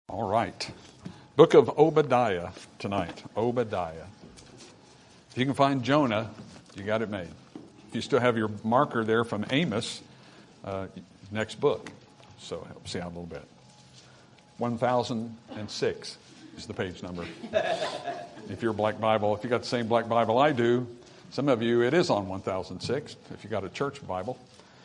All right. Book of Obadiah tonight. Obadiah. If you can find Jonah, you got it made. If you still have your marker there from Amos, next book. So help see out a little bit. 1006 is the page number. If you're Black Bible, if you got the same Black Bible I do, some of you, it is on 1006 if you got a church Bible.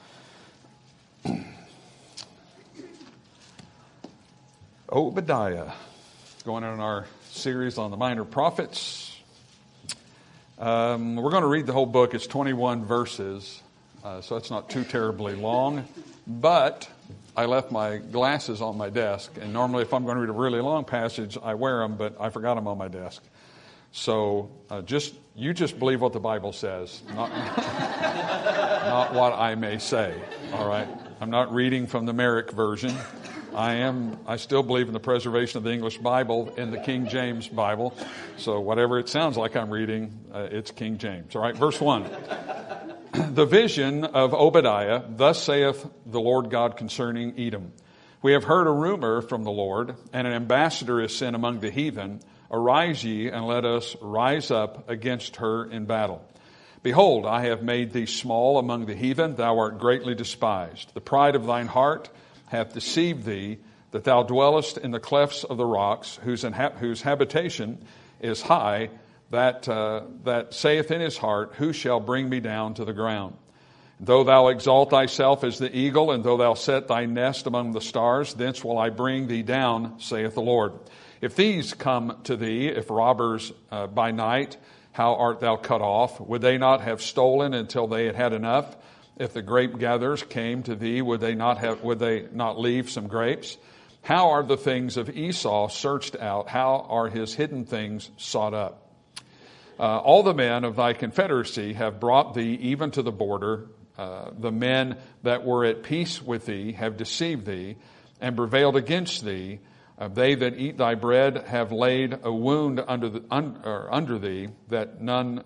Obadiah, going on our series on the minor prophets. We're going to read the whole book. It's 21 verses, so it's not too terribly long. But I left my glasses on my desk, and normally if I'm going to read a really long passage, I wear them, but I forgot them on my desk. So you just believe what the Bible says, not what I may say. All right, I'm not reading from the Merrick version. I still believe in the preservation of the English Bible in the King James Bible. So whatever it sounds like I'm reading, it's King James. All right, verse 1. The vision of Obadiah, thus saith the Lord God concerning Edom. We have heard a rumor from the Lord, and an ambassador is sent among the heathen. Arise ye, and let us rise up against her in battle. Behold, I have made thee small among the heathen. Thou art greatly despised. The pride of thine heart hath deceived thee, that thou dwellest in the clefts of the rocks, whose habitation is high, that saith in his heart, who shall bring me down to the ground? Though thou exalt thyself as the eagle, and though thou set thy nest among the stars, thence will I bring thee down, saith the Lord. If these come to thee, if robbers by night, how art thou cut off? Would they not have stolen until they had had enough? If the grape gatherers came to thee, would they not leave some grapes? How are the things of Esau searched out? How are his hidden things sought up? All the men of thy confederacy have brought thee even to the border. The men that were at peace with thee have deceived thee and prevailed against thee. They that eat thy bread have laid a wound under thee, that none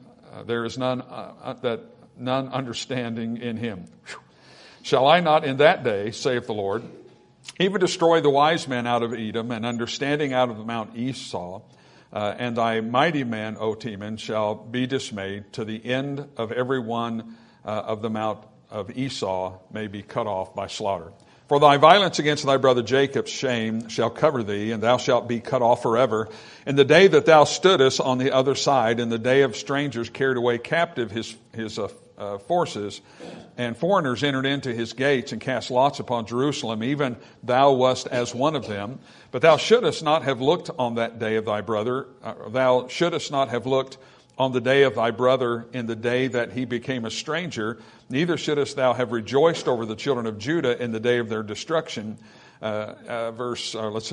understanding in him. Shall I not in that day, saith the Lord, even destroy the wise men out of Edom, and understanding out of Mount Esau, and thy mighty men, O Teman, shall be dismayed, to the end of every one of the Mount of Esau may be cut off by slaughter. For thy violence against thy brother Jacob's shame shall cover thee, and thou shalt be cut off forever. In the day that thou stoodest on the other side, in the day of strangers carried away captive his forces, and foreigners entered into his gates and cast lots upon Jerusalem, even thou wast as one of them. But thou shouldest not have looked on that day of thy brother. Thou shouldest not have looked on the day of thy brother in the day that he became a stranger. Neither shouldest thou have rejoiced over the children of Judah in the day of their destruction. Verse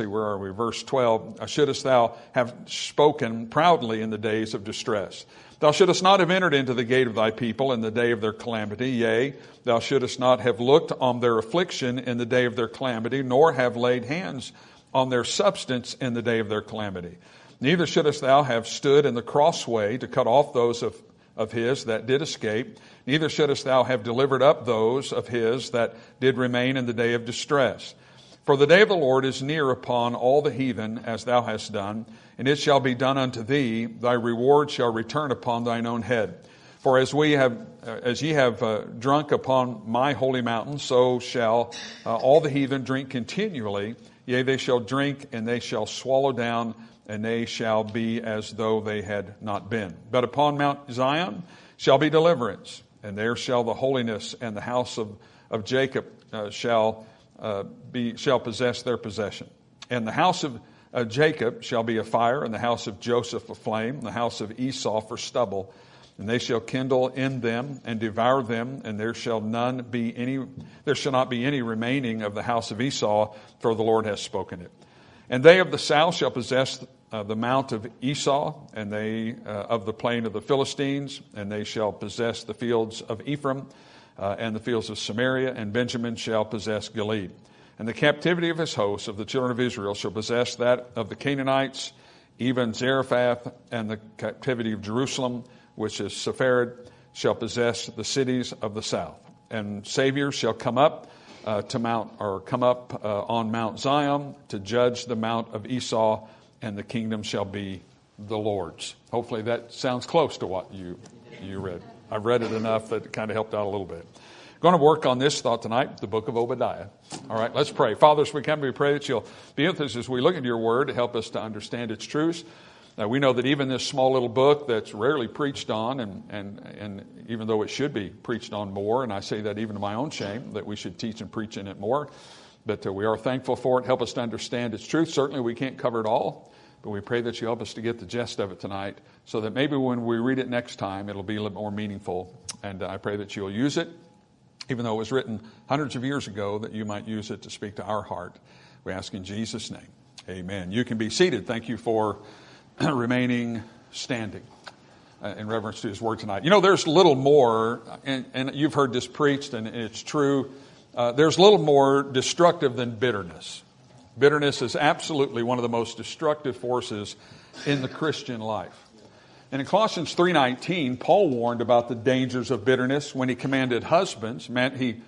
12. Shouldest thou have spoken proudly in the days of distress. Thou shouldest not have entered into the gate of thy people in the day of their calamity. Yea, thou shouldest not have looked on their affliction in the day of their calamity, nor have laid hands on their substance in the day of their calamity. Neither shouldest thou have stood in the crossway to cut off those of his that did escape. Neither shouldest thou have delivered up those of his that did remain in the day of distress. For the day of the Lord is near upon all the heathen, as thou hast done, and it shall be done unto thee. Thy reward shall return upon thine own head. For as ye have drunk upon my holy mountain, so shall all the heathen drink continually. Yea, they shall drink, and they shall swallow down, and they shall be as though they had not been. But upon Mount Zion shall be deliverance, and there shall the holiness and the house of Jacob shall possess their possession. And the house of Jacob shall be a fire, and the house of Joseph a flame, and the house of Esau for stubble. And they shall kindle in them and devour them, and there shall not be any remaining of the house of Esau, for the Lord has spoken it. And they of the south shall possess the mount of Esau, and they of the plain of the Philistines, and they shall possess the fields of Ephraim, and the fields of Samaria, and Benjamin shall possess Gilead. And the captivity of his hosts of the children of Israel shall possess that of the Canaanites, even Zarephath, and the captivity of Jerusalem, which is Sepharad, shall possess the cities of the south. And saviors shall come up come up on Mount Zion to judge the Mount of Esau, and the kingdom shall be the Lord's. Hopefully that sounds close to what you read. I've read it enough that it kind of helped out a little bit. Going to work on this thought tonight, the book of Obadiah. All right, let's pray. Father, as we come, we pray that you'll be with us as we look into your word to help us to understand its truths. We know that even this small little book that's rarely preached on, and even though it should be preached on more, and I say that even to my own shame, that we should teach and preach in it more, but we are thankful for it. Help us to understand its truth. Certainly we can't cover it all, but we pray that you help us to get the gist of it tonight so that maybe when we read it next time, it'll be a little more meaningful. And I pray that you'll use it, even though it was written hundreds of years ago, that you might use it to speak to our heart. We ask in Jesus' name. Amen. You can be seated. Thank you for remaining standing in reverence to his word tonight. You know, there's little more, and you've heard this preached, and it's true. There's little more destructive than bitterness. Bitterness is absolutely one of the most destructive forces in the Christian life. And in Colossians 3:19, Paul warned about the dangers of bitterness when he commanded husbands. He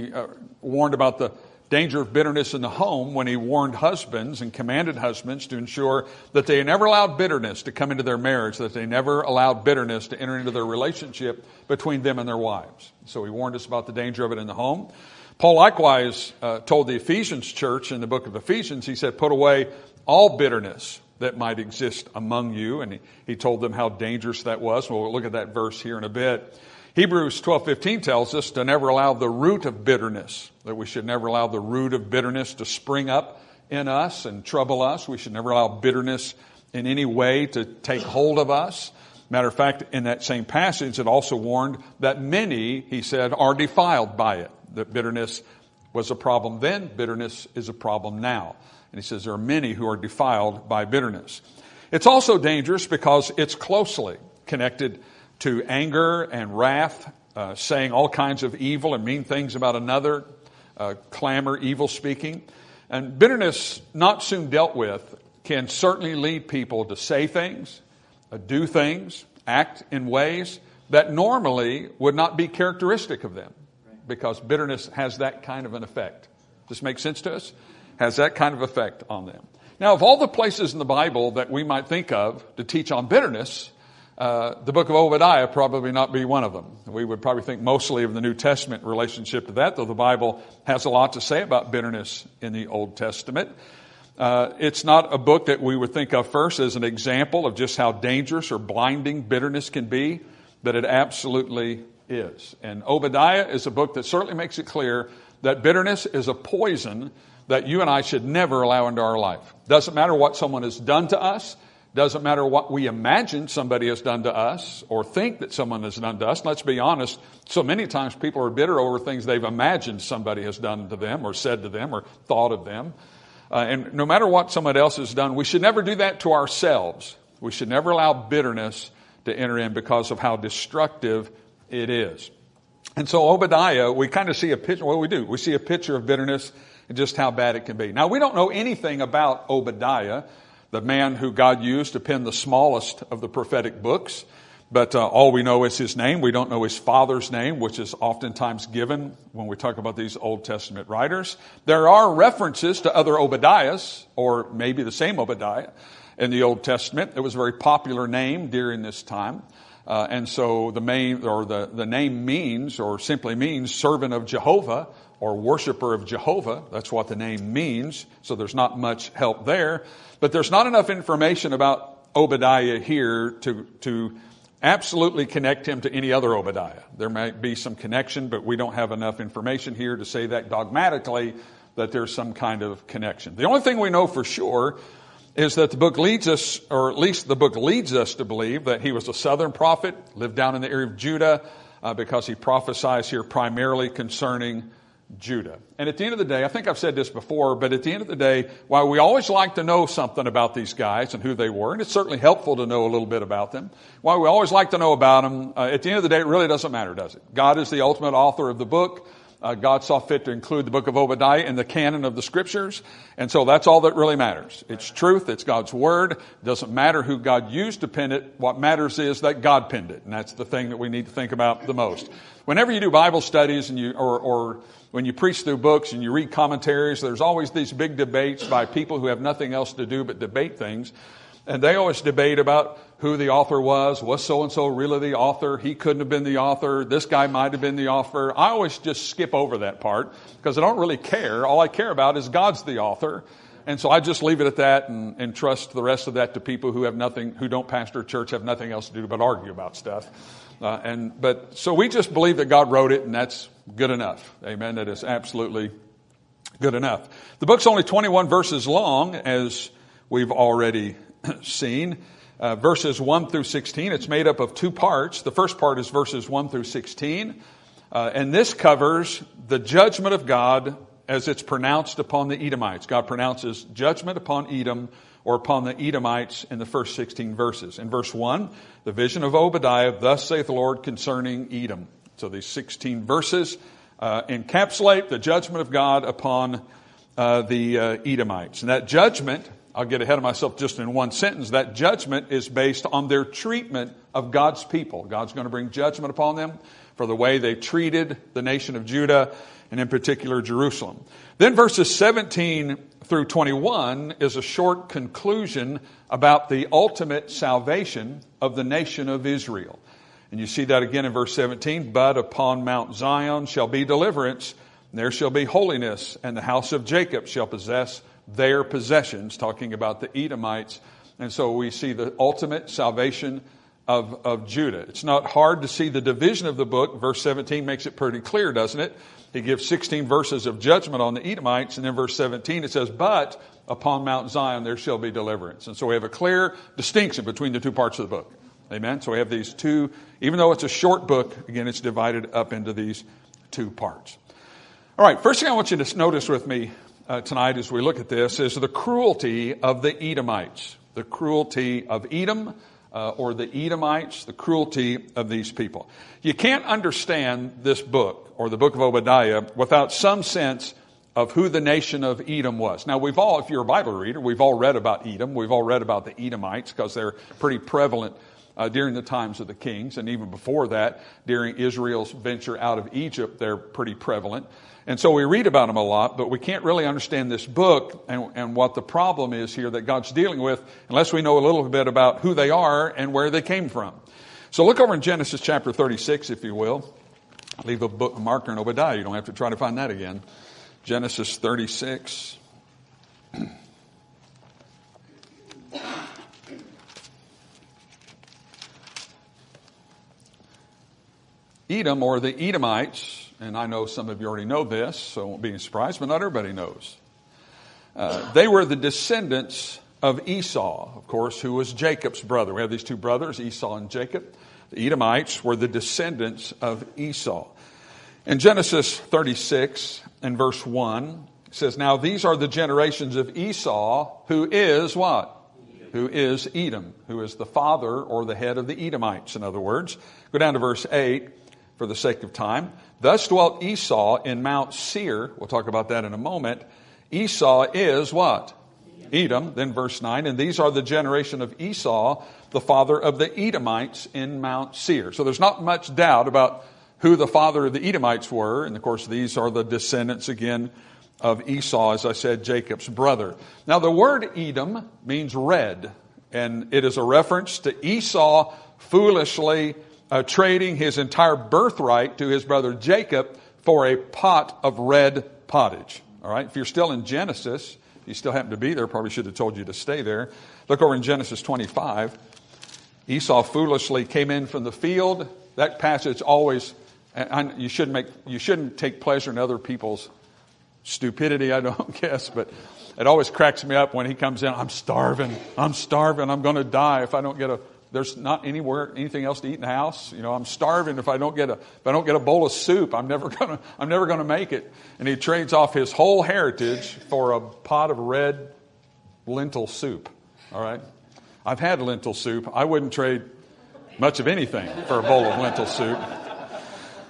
warned about the danger of bitterness in the home when he warned husbands and commanded husbands to ensure that they never allowed bitterness to come into their marriage, that they never allowed bitterness to enter into their relationship between them and their wives. So he warned us about the danger of it in the home. Paul likewise told the Ephesians church in the book of Ephesians, he said, put away all bitterness that might exist among you. And he told them how dangerous that was. We'll look at that verse here in a bit. Hebrews 12:15 tells us to never allow the root of bitterness, that we should never allow the root of bitterness to spring up in us and trouble us. We should never allow bitterness in any way to take hold of us. Matter of fact, in that same passage, it also warned that many, he said, are defiled by it. That bitterness was a problem then, bitterness is a problem now. And he says there are many who are defiled by bitterness. It's also dangerous because it's closely connected to anger and wrath, saying all kinds of evil and mean things about another, clamor, evil speaking. And bitterness, not soon dealt with, can certainly lead people to say things, do things, act in ways that normally would not be characteristic of them, because bitterness has that kind of an effect. Does this make sense to us? Has that kind of effect on them. Now, of all the places in the Bible that we might think of to teach on bitterness, the book of Obadiah probably not be one of them. We would probably think mostly of the New Testament relationship to that, though the Bible has a lot to say about bitterness in the Old Testament. It's not a book that we would think of first as an example of just how dangerous or blinding bitterness can be, but it absolutely is. And Obadiah is a book that certainly makes it clear that bitterness is a poison that you and I should never allow into our life. Doesn't matter what someone has done to us. Doesn't matter what we imagine somebody has done to us or think that someone has done to us. Let's be honest, so many times people are bitter over things they've imagined somebody has done to them or said to them or thought of them. And no matter what someone else has done, we should never do that to ourselves. We should never allow bitterness to enter in because of how destructive it is. And so Obadiah, we kind of see a picture. What do? We see a picture of bitterness and just how bad it can be. Now, we don't know anything about Obadiah, the man who God used to pen the smallest of the prophetic books. But all we know is his name. We don't know his father's name, which is oftentimes given when we talk about these Old Testament writers. There are references to other Obadiahs, or maybe the same Obadiah in the Old Testament. It was a very popular name during this time. And so the name means, or simply means, servant of Jehovah or worshiper of Jehovah. That's what the name means. So there's not much help there. But there's not enough information about Obadiah here to absolutely connect him to any other Obadiah. There might be some connection, but we don't have enough information here to say that dogmatically that there's some kind of connection. The only thing we know for sure is that the book leads us, or at least the book leads us to believe that he was a southern prophet, lived down in the area of Judah, because he prophesies here primarily concerning Judah. And at the end of the day, I think I've said this before, but at the end of the day, while we always like to know something about these guys and who they were, and it's certainly helpful to know a little bit about them, while we always like to know about them, at the end of the day, it really doesn't matter, does it? God is the ultimate author of the book, God saw fit to include the book of Obadiah in the canon of the Scriptures. And so that's all that really matters. It's truth. It's God's Word. It doesn't matter who God used to pen it. What matters is that God penned it. And that's the thing that we need to think about the most. Whenever you do Bible studies and or when you preach through books and you read commentaries, there's always these big debates by people who have nothing else to do but debate things. And they always debate about who the author was so-and-so really the author? He couldn't have been the author. This guy might have been the author. I always just skip over that part because I don't really care. All I care about is God's the author. And so I just leave it at that and trust the rest of that to people who don't pastor a church, have nothing else to do but argue about stuff. So we just believe that God wrote it, and that's good enough. Amen. That is absolutely good enough. The book's only 21 verses long, as we've already seen. Verses 1 through 16. It's made up of two parts. The first part is verses 1 through 16. And this covers the judgment of God as it's pronounced upon the Edomites. God pronounces judgment upon Edom or upon the Edomites in the first 16 verses. In verse 1, the vision of Obadiah, thus saith the Lord concerning Edom. So these 16 verses encapsulate the judgment of God upon the Edomites. And that judgment, I'll get ahead of myself just in one sentence, that judgment is based on their treatment of God's people. God's going to bring judgment upon them for the way they treated the nation of Judah, and in particular Jerusalem. Then verses 17 through 21 is a short conclusion about the ultimate salvation of the nation of Israel. And you see that again in verse 17. But upon Mount Zion shall be deliverance, and there shall be holiness, and the house of Jacob shall possess their possessions, talking about the Edomites. And so we see the ultimate salvation of Judah. It's not hard to see the division of the book. Verse 17 makes it pretty clear, doesn't it? He gives 16 verses of judgment on the Edomites, and then verse 17 it says, but upon Mount Zion there shall be deliverance. And so we have a clear distinction between the two parts of the book. Amen? So we have these two, even though it's a short book, again, it's divided up into these two parts. All right, first thing I want you to notice with me tonight as we look at this is the cruelty of the Edomites. The cruelty of Edom, or the Edomites, the cruelty of these people. You can't understand this book, or the book of Obadiah, without some sense of who the nation of Edom was. Now, if you're a Bible reader, we've all read about Edom. We've all read about the Edomites because they're pretty prevalent during the times of the kings. And even before that, during Israel's venture out of Egypt, they're pretty prevalent. And so we read about them a lot, but we can't really understand this book and what the problem is here that God's dealing with unless we know a little bit about who they are and where they came from. So look over in Genesis chapter 36, if you will. Leave a book marker in Obadiah. You don't have to try to find that again. Genesis 36. Edom, or the Edomites, and I know some of you already know this, so I won't be surprised, but not everybody knows. They were the descendants of Esau, of course, who was Jacob's brother. We have these two brothers, Esau and Jacob. The Edomites were the descendants of Esau. In Genesis 36 and verse 1, it says, now these are the generations of Esau, who is what? Who is Edom, who is the father or the head of the Edomites, in other words. Go down to verse 8 for the sake of time. Thus dwelt Esau in Mount Seir. We'll talk about that in a moment. Esau is what? Edom. Then verse 9, and these are the generation of Esau, the father of the Edomites in Mount Seir. So there's not much doubt about who the father of the Edomites were. And of course, these are the descendants again of Esau, as I said, Jacob's brother. Now the word Edom means red, and it is a reference to Esau foolishly trading his entire birthright to his brother Jacob for a pot of red pottage. All right, if you're still in Genesis, if you still happen to be there, probably should have told you to stay there. Look over in Genesis 25. Esau foolishly came in from the field. That passage always, you shouldn't take pleasure in other people's stupidity, I don't guess, but it always cracks me up when he comes in. I'm starving, I'm going to die if I don't get there's not anything else to eat in the house. You know, I'm starving if I don't get a bowl of soup. I'm never gonna make it. And he trades off his whole heritage for a pot of red lentil soup. All right. I've had lentil soup. I wouldn't trade much of anything for a bowl of lentil soup.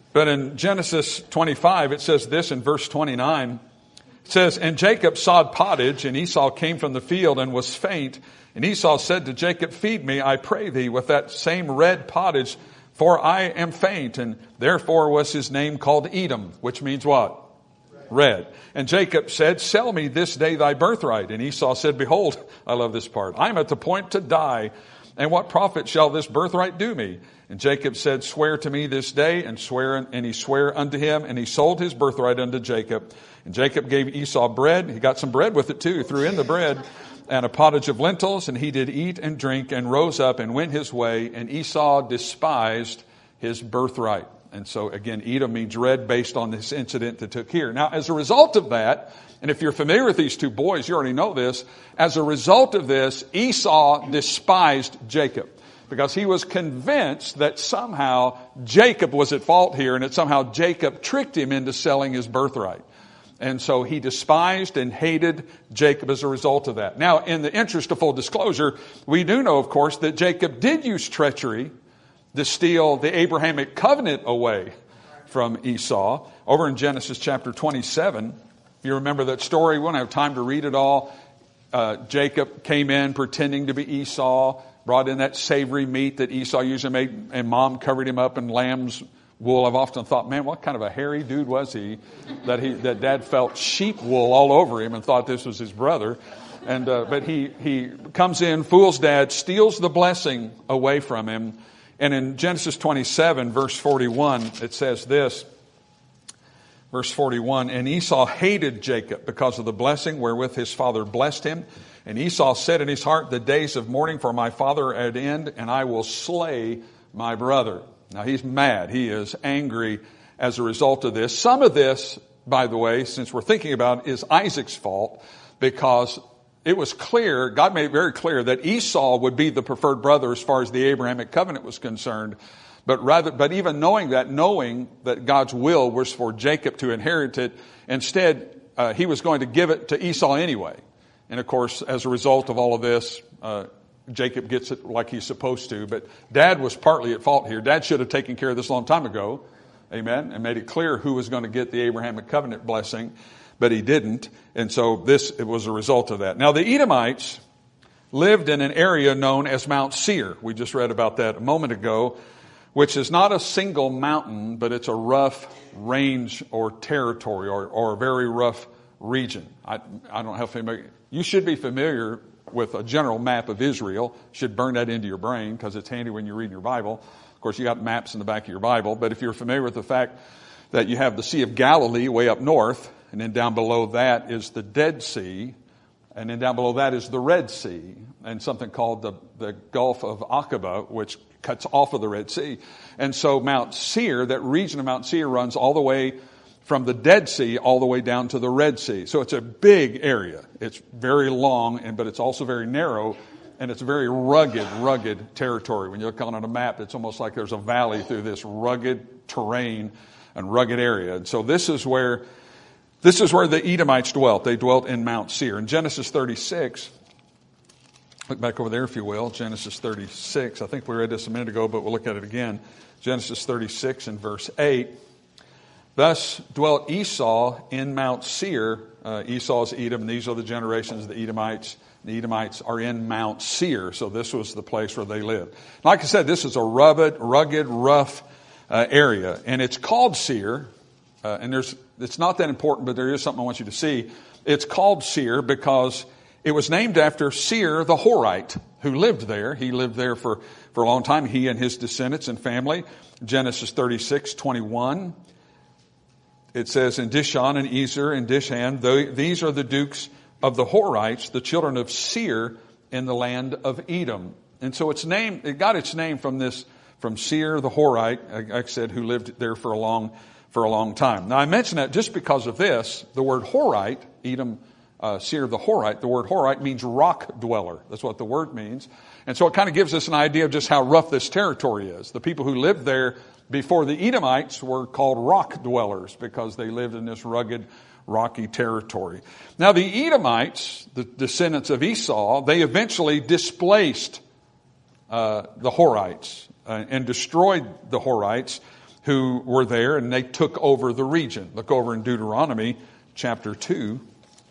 But in Genesis 25, it says this in verse 29. It says, and Jacob sawed pottage, and Esau came from the field and was faint. And Esau said to Jacob, feed me, I pray thee, with that same red pottage, for I am faint. And therefore was his name called Edom, which means what? Red. And Jacob said, sell me this day thy birthright. And Esau said, behold, I love this part, I am at the point to die. And what profit shall this birthright do me? And Jacob said, swear to me this day, and he sware unto him, and he sold his birthright unto Jacob. And Jacob gave Esau bread. He got some bread with it too. He threw in the bread and a pottage of lentils, and he did eat and drink and rose up and went his way. And Esau despised his birthright. And so again, Edom means red based on this incident that took here. Now, as a result of that, and if you're familiar with these two boys, you already know this. As a result of this, Esau despised Jacob because he was convinced that somehow Jacob was at fault here and that somehow Jacob tricked him into selling his birthright. And so he despised and hated Jacob as a result of that. Now, in the interest of full disclosure, we do know, of course, that Jacob did use treachery to steal the Abrahamic covenant away from Esau. Over in Genesis chapter 27, you remember that story. We won't have time to read it all. Jacob came in pretending to be Esau, brought in that savory meat that Esau usually made, and Mom covered him up in lamb's wool. I've often thought, man, what kind of a hairy dude was he that Dad felt sheep wool all over him and thought this was his brother. And but he comes in, fools Dad, steals the blessing away from him. And in Genesis 27, verse 41, it says this, verse 41, and Esau hated Jacob because of the blessing wherewith his father blessed him. And Esau said in his heart, the days of mourning for my father are at end, and I will slay my brother. Now he's mad. He is angry as a result of this. Some of this, by the way, since we're thinking about it, is Isaac's fault because it was clear, God made it very clear that Esau would be the preferred brother as far as the Abrahamic covenant was concerned. But even knowing that God's will was for Jacob to inherit it, instead he was going to give it to Esau anyway. And of course, as a result of all of this, Jacob gets it like he's supposed to. But Dad was partly at fault here. Dad should have taken care of this a long time ago. Amen. And made it clear who was going to get the Abrahamic covenant blessing. But he didn't. And so it was a result of that. Now the Edomites lived in an area known as Mount Seir. We just read about that a moment ago, which is not a single mountain, but it's a rough range or territory or a very rough region. I don't know how familiar. You should be familiar with a general map of Israel. Should burn that into your brain because it's handy when you read your Bible. Of course, you got maps in the back of your Bible. But if you're familiar with the fact that you have the Sea of Galilee way up north, and then down below that is the Dead Sea, and then down below that is the Red Sea, and something called the Gulf of Aqaba, which cuts off of the Red Sea. And so Mount Seir, that region of Mount Seir, runs all the way from the Dead Sea all the way down to the Red Sea. So it's a big area. It's very long, but it's also very narrow, and it's a very rugged territory. When you look on a map, it's almost like there's a valley through this rugged terrain and rugged area. And so this is where the Edomites dwelt. They dwelt in Mount Seir. In Genesis 36, look back over there if you will, Genesis 36. I think we read this a minute ago, but we'll look at it again. Genesis 36 and verse 8. Thus dwelt Esau in Mount Seir. Esau's Edom, and these are the generations of the Edomites. The Edomites are in Mount Seir, so this was the place where they lived. Like I said, this is a rugged, rough area, and it's called Seir. And it's not that important, but there is something I want you to see. It's called Seir because it was named after Seir the Horite, who lived there. He lived there for a long time, he and his descendants and family. Genesis 36:21. It says, in Dishon and Ezer and Dishan, these are the dukes of the Horites, the children of Seir in the land of Edom. And so it got its name from Seir the Horite, like I said, who lived there for a long time. Now I mention that just because of this. The word Horite, Edom, Seir the Horite, the word Horite means rock dweller. That's what the word means. And so it kind of gives us an idea of just how rough this territory is. The people who lived there before the Edomites were called rock dwellers because they lived in this rugged, rocky territory. Now the Edomites, the descendants of Esau, they eventually displaced the Horites and destroyed the Horites, who were there, and they took over the region. Look over in Deuteronomy chapter 2.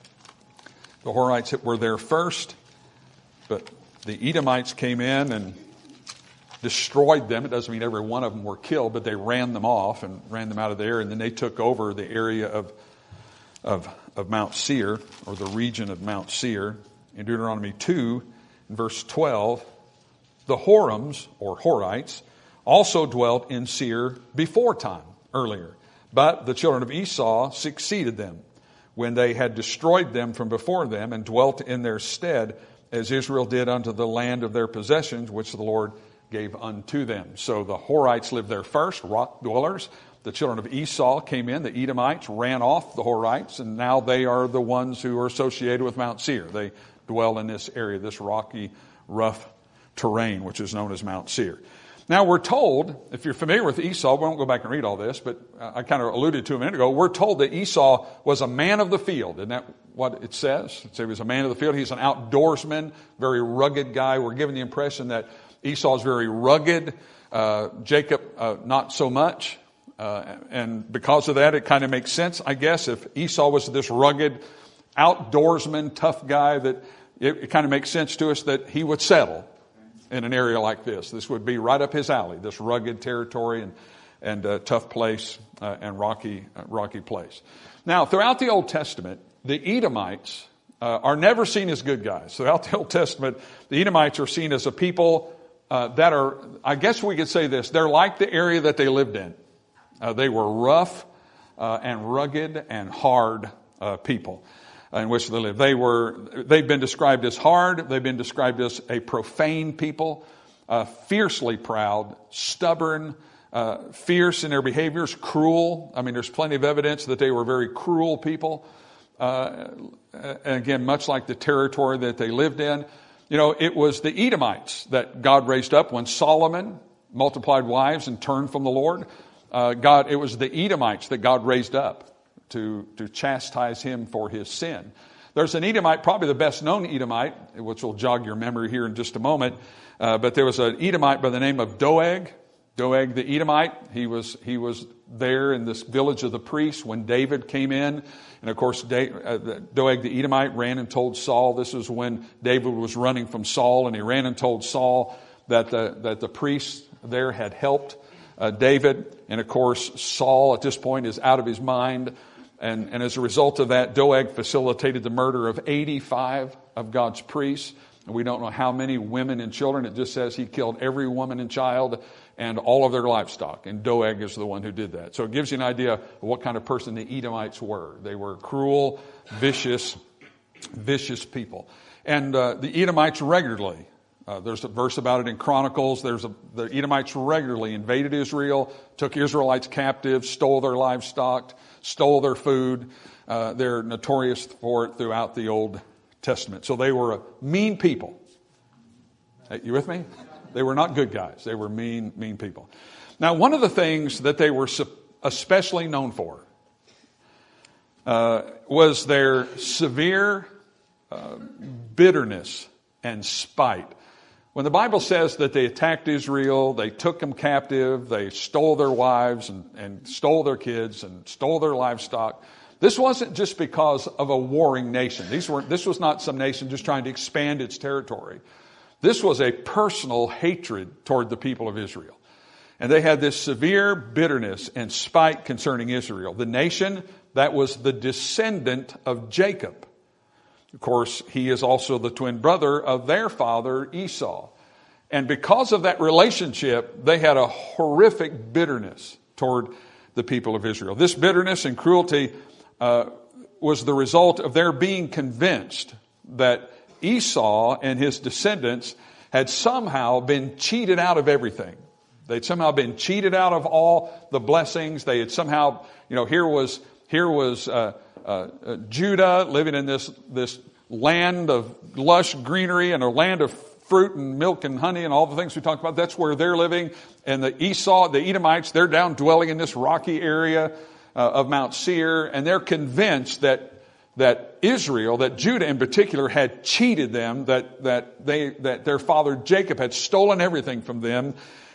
The Horites were there first, but the Edomites came in and destroyed them. It doesn't mean every one of them were killed, but they ran them off and ran them out of there, and then they took over the area of Mount Seir, or the region of Mount Seir. In Deuteronomy 2, in verse 12, the Horims, or Horites, also dwelt in Seir before time, earlier. But the children of Esau succeeded them when they had destroyed them from before them and dwelt in their stead, as Israel did unto the land of their possessions, which the Lord gave unto them. So the Horites lived there first, rock dwellers. The children of Esau came in. The Edomites ran off the Horites, and now they are the ones who are associated with Mount Seir. They dwell in this area, this rocky, rough terrain, which is known as Mount Seir. Now we're told, if you're familiar with Esau, we won't go back and read all this, but I kind of alluded to a minute ago, we're told that Esau was a man of the field. Isn't that what it says? It says he was a man of the field. He's an outdoorsman, very rugged guy. We're given the impression that Esau is very rugged. Jacob, not so much. And because of that, it kind of makes sense, I guess, if Esau was this rugged outdoorsman, tough guy, that it kind of makes sense to us that he would settle in an area like this. This would be right up his alley, this rugged territory and tough place and rocky place. Now, throughout the Old Testament, the Edomites are never seen as good guys. Throughout the Old Testament, the Edomites are seen as a people that are, I guess we could say this, they're like the area that they lived in. They were rough and rugged and hard people in which they lived. They've been described as hard. They've been described as a profane people, fiercely proud, stubborn, fierce in their behaviors, cruel. I mean, there's plenty of evidence that they were very cruel people. Again, much like the territory that they lived in. You know, it was the Edomites that God raised up when Solomon multiplied wives and turned from the Lord. It was the Edomites that God raised up to chastise him for his sin. There's an Edomite, probably the best known Edomite, which will jog your memory here in just a moment. But there was an Edomite by the name of Doeg. Doeg the Edomite. He was there in this village of the priests when David came in. And of course, Doeg the Edomite ran and told Saul. This was when David was running from Saul, and he ran and told Saul that the priests there had helped David. And of course, Saul at this point is out of his mind. And as a result of that, Doeg facilitated the murder of 85 of God's priests. And we don't know how many women and children. It just says he killed every woman and child and all of their livestock. And Doeg is the one who did that. So it gives you an idea of what kind of person the Edomites were. They were cruel, vicious people. And the Edomites regularly, there's a verse about it in Chronicles. The Edomites regularly invaded Israel, took Israelites captive, stole their livestock, stole their food. They're notorious for it throughout the Old Testament. So they were a mean people. Hey, you with me? They were not good guys. They were mean people. Now, one of the things that they were especially known for was their severe bitterness and spite. When the Bible says that they attacked Israel, they took them captive, they stole their wives and stole their kids and stole their livestock, this wasn't just because of a warring nation. This was not some nation just trying to expand its territory. This was a personal hatred toward the people of Israel. And they had this severe bitterness and spite concerning Israel. The nation that was the descendant of Jacob. Of course, he is also the twin brother of their father, Esau. And because of that relationship, they had a horrific bitterness toward the people of Israel. This bitterness and cruelty was the result of their being convinced that Esau and his descendants had somehow been cheated out of everything. They'd somehow been cheated out of all the blessings. They had somehow, here was Judah living in this land of lush greenery and a land of fruit and milk and honey and all the things we talked about. That's where they're living. And the Edomites, they're down dwelling in this rocky area of Mount Seir, and they're convinced that Israel, that Judah in particular, had cheated them, that their father Jacob had stolen everything from them,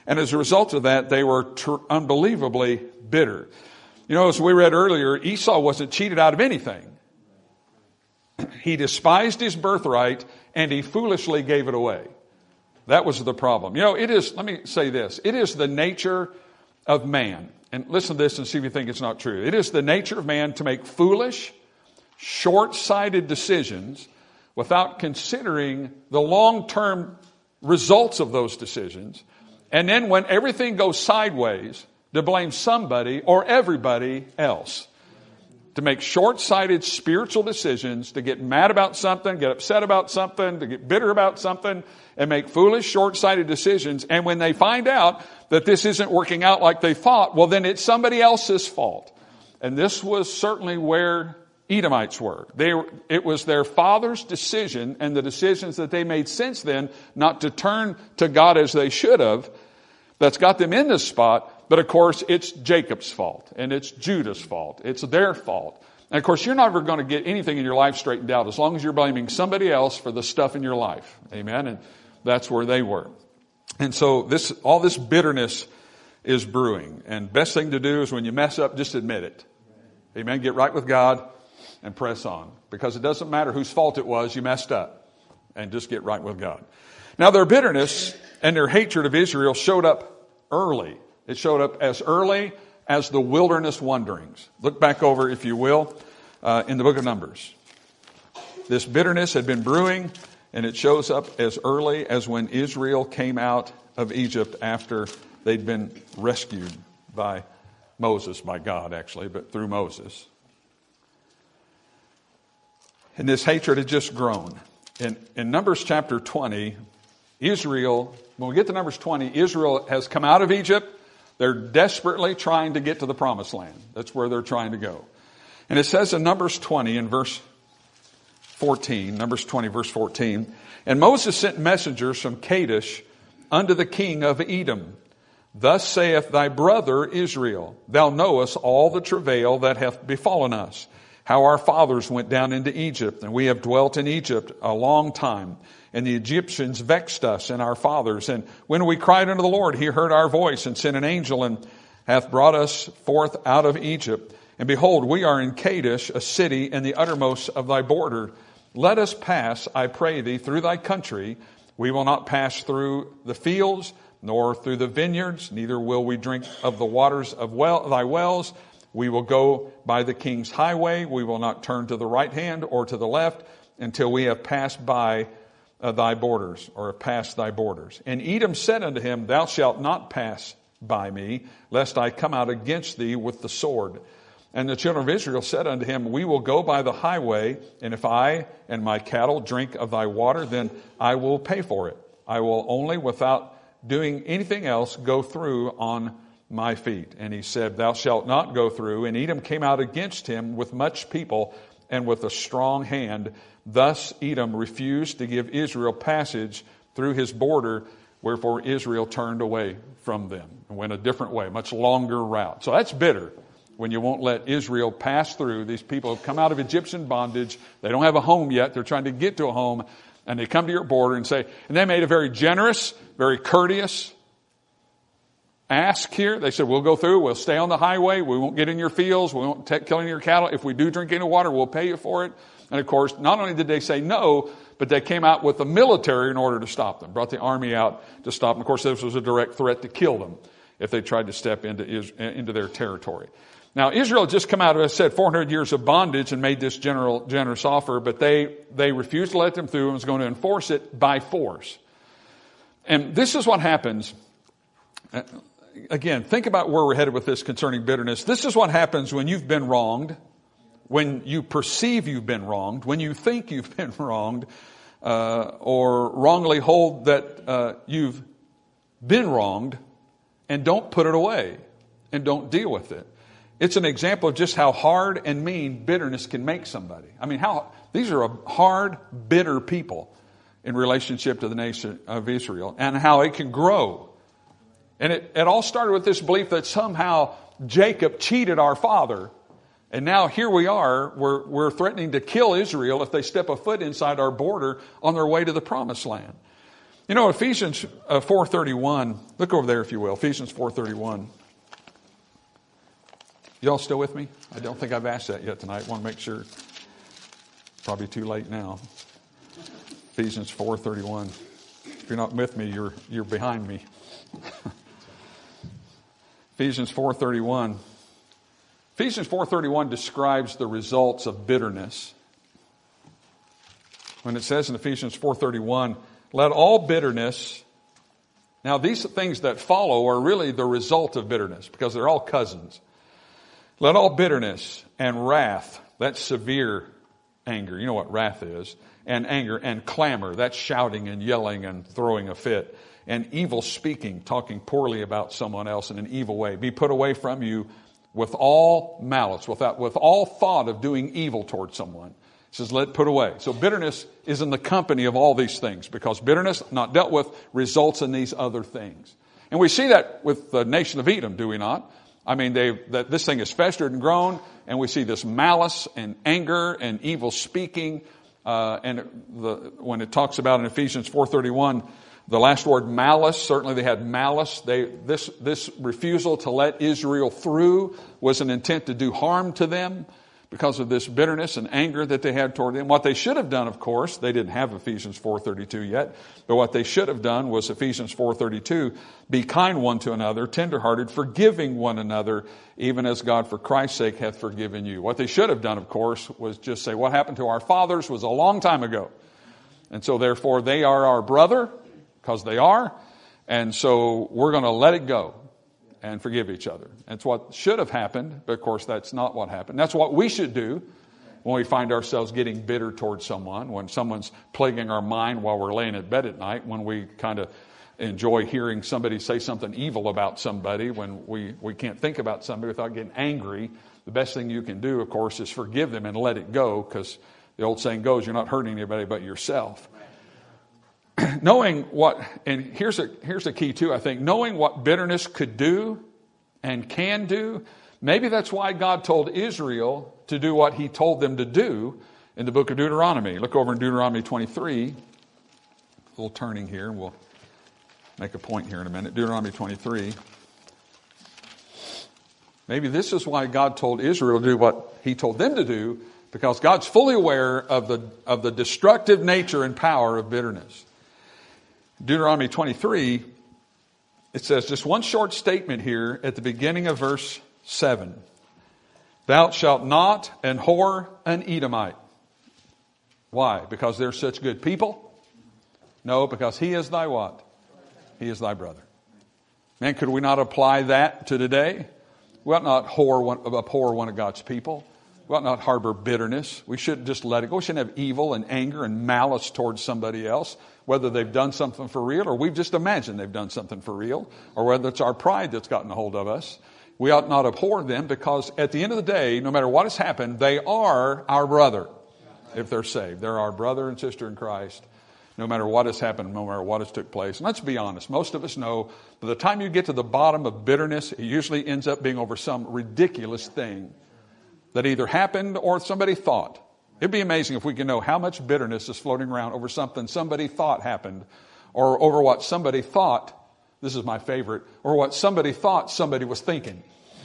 And as a result of that, they were unbelievably bitter. You know, as we read earlier, Esau wasn't cheated out of anything. He despised his birthright and he foolishly gave it away. That was the problem. You know, let me say this. It is the nature of man. And listen to this and see if you think it's not true. It is the nature of man to make foolish, short-sighted decisions without considering the long-term results of those decisions. And then when everything goes sideways, to blame somebody or everybody else. To make short-sighted spiritual decisions, to get mad about something, get upset about something, to get bitter about something, and make foolish, short-sighted decisions. And when they find out that this isn't working out like they thought, well, then it's somebody else's fault. And this was certainly where Edomites were. It was their father's decision and the decisions that they made since then not to turn to God as they should have that's got them in this spot. But of course, it's Jacob's fault and it's Judah's fault. It's their fault. And of course, you're never going to get anything in your life straightened out as long as you're blaming somebody else for the stuff in your life. Amen. And that's where they were. And so all this bitterness is brewing. And best thing to do is when you mess up, just admit it. Amen. Get right with God and press on. Because it doesn't matter whose fault it was, you messed up. And just get right with God. Now their bitterness and their hatred of Israel showed up early. It showed up as early as the wilderness wanderings. Look back over, if you will, in the book of Numbers. This bitterness had been brewing, and it shows up as early as when Israel came out of Egypt after they'd been rescued by Moses, by God actually, but through Moses. And this hatred had just grown. In Numbers chapter 20, Israel, when we get to Numbers 20, Israel has come out of Egypt. They're desperately trying to get to the promised land. That's where they're trying to go. And it says in Numbers 20 in verse 14, Numbers 20 verse 14, and Moses sent messengers from Kadesh unto the king of Edom. Thus saith thy brother Israel, thou knowest all the travail that hath befallen us, how our fathers went down into Egypt, and we have dwelt in Egypt a long time. And the Egyptians vexed us and our fathers. And when we cried unto the Lord, he heard our voice and sent an angel and hath brought us forth out of Egypt. And behold, we are in Kadesh, a city in the uttermost of thy border. Let us pass, I pray thee, through thy country. We will not pass through the fields, nor through the vineyards, neither will we drink of the waters of thy wells. We will go by the king's highway. We will not turn to the right hand or to the left until we have passed by thy borders, or past thy borders. And Edom said unto him, thou shalt not pass by me, lest I come out against thee with the sword. And the children of Israel said unto him, we will go by the highway, and if I and my cattle drink of thy water, then I will pay for it. I will only, without doing anything else, go through on my feet. And he said, thou shalt not go through. And Edom came out against him with much people and with a strong hand. Thus Edom refused to give Israel passage through his border, wherefore Israel turned away from them and went a different way, much longer route. So that's bitter, when you won't let Israel pass through. These people have come out of Egyptian bondage. They don't have a home yet. They're trying to get to a home, and they come to your border and say, and they made a very generous, very courteous ask here. They said, we'll go through, we'll stay on the highway, we won't get in your fields, we won't kill any of your cattle. If we do drink any water, we'll pay you for it. And of course, not only did they say no, but they came out with the military in order to stop them, brought the army out to stop them. Of course, this was a direct threat to kill them if they tried to step into their territory. Now, Israel had just come out of, as I said, 400 years of bondage and made this generous offer, but they refused to let them through and was going to enforce it by force. And this is what happens. Again, think about where we're headed with this concerning bitterness. This is what happens when you've been wronged, when you perceive you've been wronged, when you think you've been wronged, or wrongly hold that you've been wronged, and don't put it away and don't deal with it. It's an example of just how hard and mean bitterness can make somebody. I mean, these are a hard, bitter people in relationship to the nation of Israel, and how it can grow. And it all started with this belief that somehow Jacob cheated our father. And now here we are, we're threatening to kill Israel if they step a foot inside our border on their way to the promised land. You know, Ephesians 4:31, look over there if you will, Ephesians 4:31. Y'all still with me? I don't think I've asked that yet tonight. I want to make sure. Probably too late now. Ephesians 4:31. If you're not with me, you're behind me. Ephesians 4:31. Ephesians 4:31 describes the results of bitterness. When it says in Ephesians 4:31, let all bitterness. Now these things that follow are really the result of bitterness because they're all cousins. Let all bitterness and wrath, that's severe anger. You know what wrath is. And anger and clamor, that's shouting and yelling and throwing a fit. And evil speaking, talking poorly about someone else in an evil way. Be put away from you with all malice, with all thought of doing evil towards someone. It says, let put away. So bitterness is in the company of all these things because bitterness, not dealt with, results in these other things. And we see that with the nation of Edom, do we not? I mean, this thing is festered and grown, and we see this malice and anger and evil speaking. When it talks about in Ephesians 4:31, the last word malice, certainly they had malice. This refusal to let Israel through was an intent to do harm to them because of this bitterness and anger that they had toward them. What they should have done, of course, they didn't have Ephesians 4:32 yet, but what they should have done was Ephesians 4:32, be kind one to another, tenderhearted, forgiving one another, even as God for Christ's sake hath forgiven you. What they should have done, of course, was just say, what happened to our fathers was a long time ago. And so therefore they are our brother, because they are, and so we're going to let it go and forgive each other. That's what should have happened, but of course that's not what happened. That's what we should do when we find ourselves getting bitter towards someone, when someone's plaguing our mind while we're laying in bed at night, when we kind of enjoy hearing somebody say something evil about somebody, when we can't think about somebody without getting angry. The best thing you can do, of course, is forgive them and let it go, because the old saying goes, you're not hurting anybody but yourself. Knowing what, and here's a key too, I think, knowing what bitterness could do and can do. Maybe that's why God told Israel to do what he told them to do in the book of Deuteronomy. Look over in Deuteronomy 23. A little turning here, and we'll make a point here in a minute. Deuteronomy 23. Maybe this is why God told Israel to do what he told them to do, because God's fully aware of the destructive nature and power of bitterness. Deuteronomy 23, it says just one short statement here at the beginning of verse 7. Thou shalt not abhor an Edomite. Why? Because they're such good people? No, because he is thy what? He is thy brother. Man, could we not apply that to today? We ought not abhor one of God's people. We ought not harbor bitterness. We shouldn't just let it go. We shouldn't have evil and anger and malice towards somebody else, whether they've done something for real or we've just imagined they've done something for real, or whether it's our pride that's gotten a hold of us. We ought not abhor them, because at the end of the day, no matter what has happened, they are our brother if they're saved. They're our brother and sister in Christ, no matter what has happened, no matter what has took place. And let's be honest, most of us know by the time you get to the bottom of bitterness, it usually ends up being over some ridiculous thing that either happened or somebody thought. It'd be amazing if we could know how much bitterness is floating around over something somebody thought happened, or over what somebody thought, this is my favorite, or what somebody thought somebody was thinking.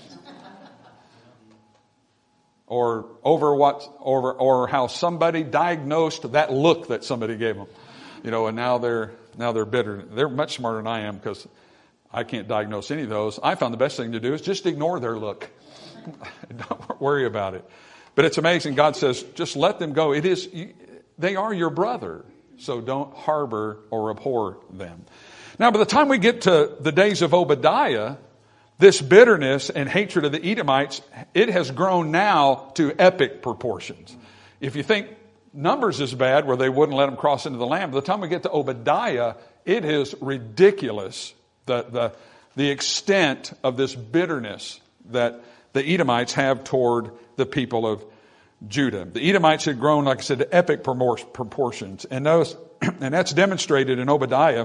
Or or how somebody diagnosed that look that somebody gave them. And now they're bitter. They're much smarter than I am, because I can't diagnose any of those. I found the best thing to do is just ignore their look. Don't worry about it. But it's amazing. God says, just let them go. They are your brother. So don't harbor or abhor them. Now, by the time we get to the days of Obadiah, this bitterness and hatred of the Edomites, it has grown now to epic proportions. If you think Numbers is bad, where they wouldn't let them cross into the land, by the time we get to Obadiah, it is ridiculous, the extent of this bitterness that the Edomites have toward the people of Judah. The Edomites had grown, like I said, to epic proportions. And that's demonstrated in Obadiah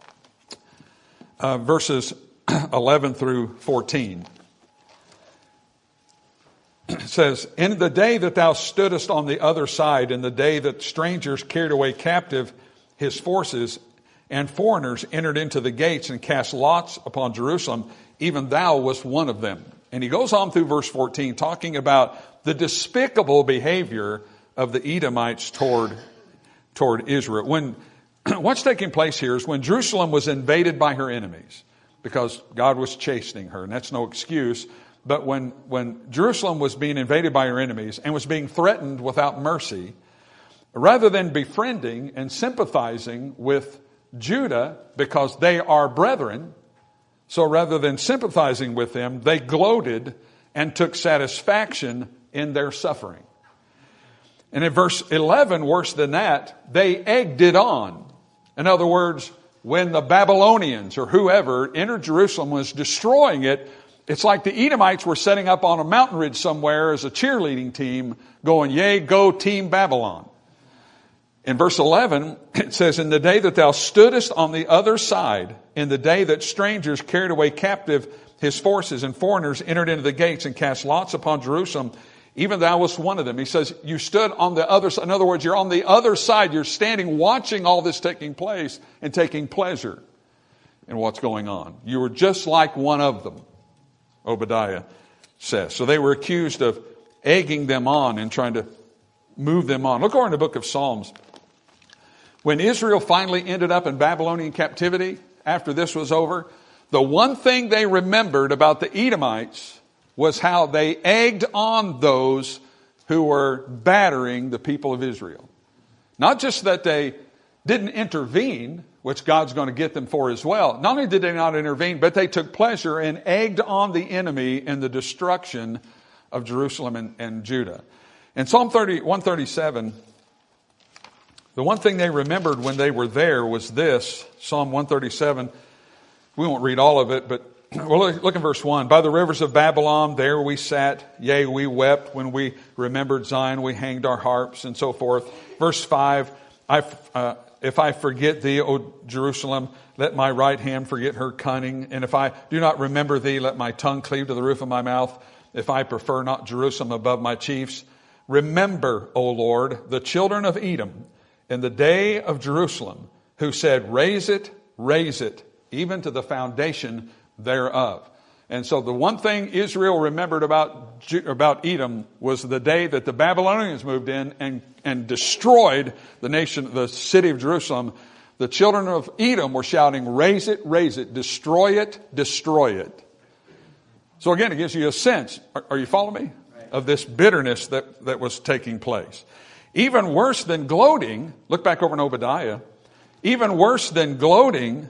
verses 11 through 14. It says, in the day that thou stoodest on the other side, in the day that strangers carried away captive his forces, and foreigners entered into the gates and cast lots upon Jerusalem. Even thou wast one of them. And he goes on through verse 14, talking about the despicable behavior of the Edomites toward Israel. What's taking place here is when Jerusalem was invaded by her enemies, because God was chastening her, and that's no excuse. But when Jerusalem was being invaded by her enemies and was being threatened without mercy, rather than befriending and sympathizing with Judah because they are brethren, so rather than sympathizing with them, they gloated and took satisfaction in their suffering. And in verse 11, worse than that, they egged it on. In other words, when the Babylonians or whoever entered Jerusalem was destroying it, it's like the Edomites were setting up on a mountain ridge somewhere as a cheerleading team going, yea, go Team Babylon. In verse 11, it says, in the day that thou stoodest on the other side, in the day that strangers carried away captive his forces and foreigners entered into the gates and cast lots upon Jerusalem, even thou wast one of them. He says, you stood on the other side. In other words, you're on the other side. You're standing watching all this taking place and taking pleasure in what's going on. You were just like one of them, Obadiah says. So they were accused of egging them on and trying to move them on. Look over in the book of Psalms. When Israel finally ended up in Babylonian captivity, after this was over, the one thing they remembered about the Edomites was how they egged on those who were battering the people of Israel. Not just that they didn't intervene, which God's going to get them for as well. Not only did they not intervene, but they took pleasure and egged on the enemy in the destruction of Jerusalem and Judah. In Psalm 137, the one thing they remembered when they were there was this, Psalm 137. We won't read all of it, but well, look in verse 1. By the rivers of Babylon, there we sat. Yea, we wept when we remembered Zion. We hanged our harps and so forth. Verse 5. If I forget thee, O Jerusalem, let my right hand forget her cunning. And if I do not remember thee, let my tongue cleave to the roof of my mouth. If I prefer not Jerusalem above my chiefs. Remember, O Lord, the children of Edom in the day of Jerusalem, who said, raise it, even to the foundation thereof. And so the one thing Israel remembered about Edom was the day that the Babylonians moved in and destroyed the nation, the city of Jerusalem. The children of Edom were shouting, raise it, destroy it. So again, it gives you a sense, are you following me? Of this bitterness that was taking place. Even worse than gloating, look back over in Obadiah, even worse than gloating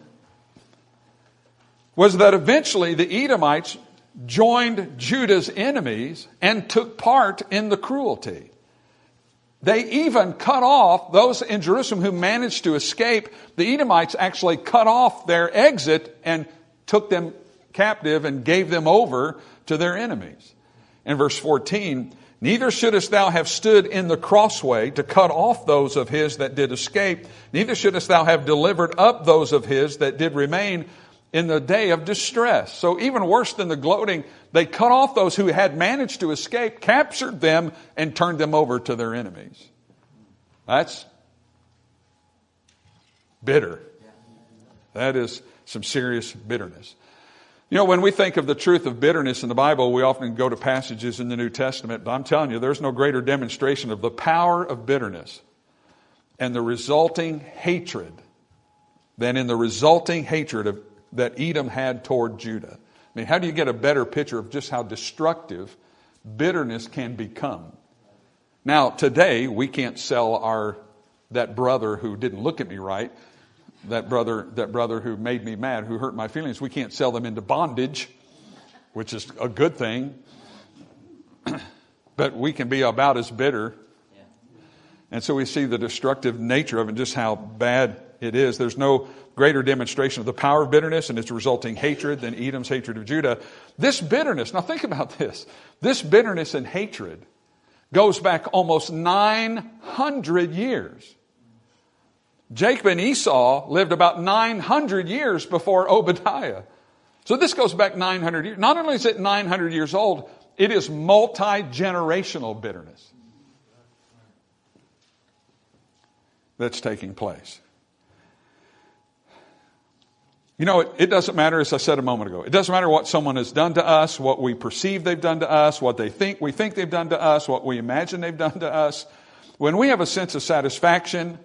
was that eventually the Edomites joined Judah's enemies and took part in the cruelty. They even cut off those in Jerusalem who managed to escape. The Edomites actually cut off their exit and took them captive and gave them over to their enemies. In verse 14, neither shouldest thou have stood in the crossway to cut off those of his that did escape, neither shouldest thou have delivered up those of his that did remain in the day of distress. So even worse than the gloating, they cut off those who had managed to escape, captured them, and turned them over to their enemies. That's bitter. That is some serious bitterness. You know, when we think of the truth of bitterness in the Bible, we often go to passages in the New Testament. But I'm telling you, there's no greater demonstration of the power of bitterness and the resulting hatred than in the resulting hatred that Edom had toward Judah. I mean, how do you get a better picture of just how destructive bitterness can become? Now, today, we can't sell that brother who didn't look at me right, that brother who made me mad, who hurt my feelings. We can't sell them into bondage, which is a good thing. But we can be about as bitter. And so we see the destructive nature of it, just how bad it is. There's no greater demonstration of the power of bitterness and its resulting hatred than Edom's hatred of Judah. This bitterness, now think about this. This bitterness and hatred goes back almost 900 years. Jacob and Esau lived about 900 years before Obadiah. So this goes back 900 years. Not only is it 900 years old, it is multi-generational bitterness that's taking place. It doesn't matter, as I said a moment ago. It doesn't matter what someone has done to us, what we perceive they've done to us, what we think they've done to us, what we imagine they've done to us. When we have a sense of satisfaction,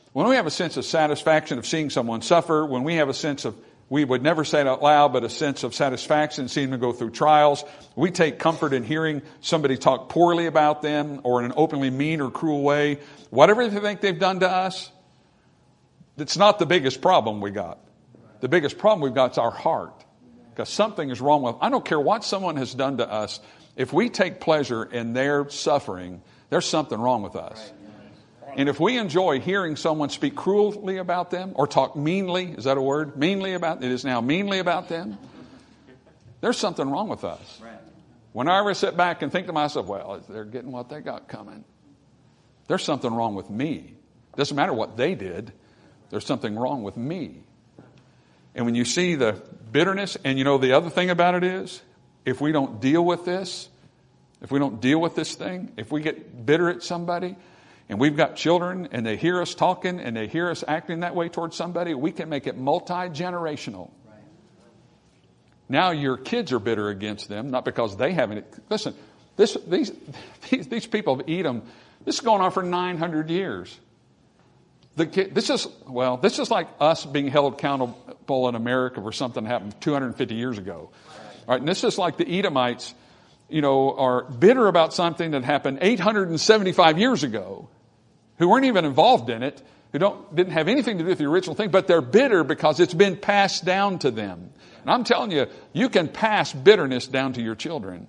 of seeing someone suffer, when we have a sense of, we would never say it out loud, but a sense of satisfaction seeing them go through trials, we take comfort in hearing somebody talk poorly about them or in an openly mean or cruel way. Whatever they think they've done to us, it's not the biggest problem we got. The biggest problem we've got is our heart. Because something is wrong with, I don't care what someone has done to us. If we take pleasure in their suffering, there's something wrong with us. And if we enjoy hearing someone speak cruelly about them or talk meanly, is that a word? Meanly about, it is now meanly about them. There's something wrong with us. When I ever sit back and think to myself, well, they're getting what they got coming. There's something wrong with me. Doesn't matter what they did. There's something wrong with me. And when you see the bitterness, and the other thing about it is, if we don't deal with this thing, if we get bitter at somebody, and we've got children, and they hear us talking, and they hear us acting that way towards somebody, we can make it multi-generational. Right. Now your kids are bitter against them, not because they haven't. Listen, these people of Edom, this is going on for 900 years. This is like us being held accountable in America for something that happened 250 years ago. All right, and this is like the Edomites, are bitter about something that happened 875 years ago, who weren't even involved in it, who didn't have anything to do with the original thing, but they're bitter because it's been passed down to them. And I'm telling you, you can pass bitterness down to your children.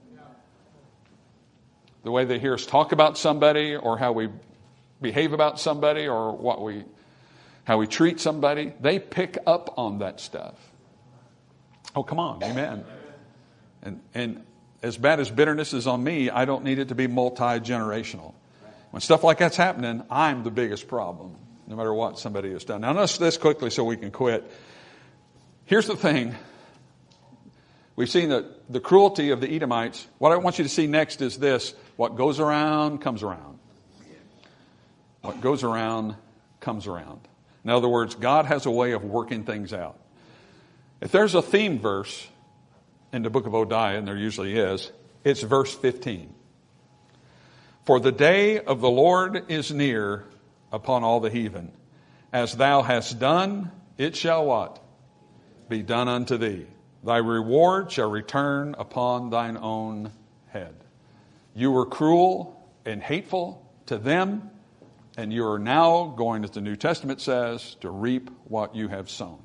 The way they hear us talk about somebody, or how we behave about somebody, or how we treat somebody, they pick up on that stuff. Oh, come on, amen. And as bad as bitterness is on me, I don't need it to be multi-generational. When stuff like that's happening, I'm the biggest problem, no matter what somebody has done. Now, notice this quickly so we can quit. Here's the thing. We've seen the cruelty of the Edomites. What I want you to see next is this. What goes around comes around. What goes around comes around. In other words, God has a way of working things out. If there's a theme verse in the book of Hosea, and there usually is, it's verse 15. For the day of the Lord is near upon all the heathen. As thou hast done, it shall what? Be done unto thee. Thy reward shall return upon thine own head. You were cruel and hateful to them, and you are now going, as the New Testament says, to reap what you have sown.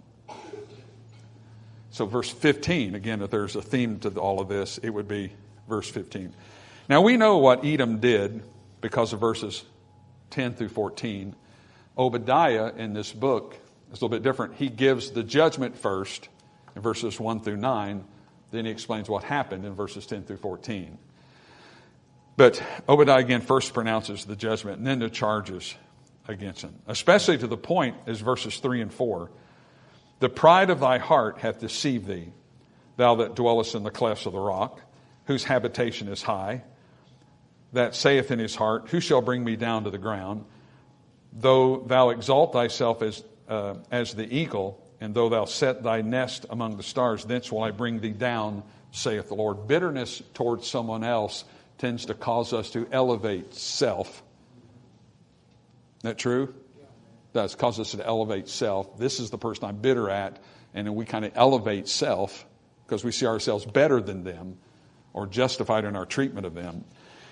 So verse 15, again, if there's a theme to all of this, it would be verse 15. Now we know what Edom did because of verses 10 through 14. Obadiah in this book is a little bit different. He gives the judgment first in verses 1 through 9. Then he explains what happened in verses 10 through 14. But Obadiah again first pronounces the judgment and then the charges against him. Especially to the point is verses 3 and 4. The pride of thy heart hath deceived thee, thou that dwellest in the clefts of the rock, whose habitation is high, that saith in his heart, who shall bring me down to the ground? Though thou exalt thyself as the eagle, and though thou set thy nest among the stars, thence will I bring thee down, saith the Lord. Bitterness towards someone else tends to cause us to elevate self. Isn't that true? Does cause us to elevate self. This is the person I'm bitter at, and then we kind of elevate self because we see ourselves better than them or justified in our treatment of them.